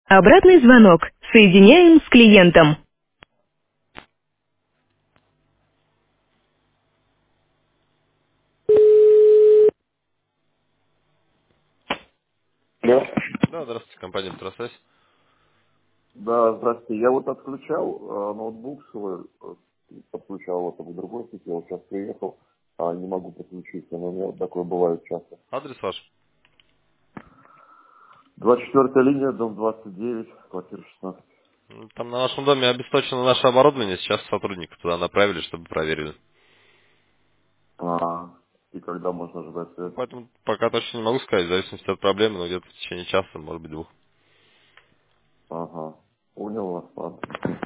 Обратный звонок. Соединяем с клиентом. Да, Да, здравствуйте, компания «Петросвязь». да, здравствуйте. Я вот отключал ноутбук свой, подключал вот в другой сети, я вот сейчас приехал, не могу подключиться, но у меня вот такое бывает часто. Адрес ваш? 24-я линия, дом 29, квартира 16. Там на вашем доме обесточено наше оборудование, сейчас сотрудников туда направили, чтобы проверили. И когда можно ждать связь? Поэтому пока точно не могу сказать, в зависимости от проблемы, но где-то в течение часа, может быть, двух. Ага, понял вас, ладно.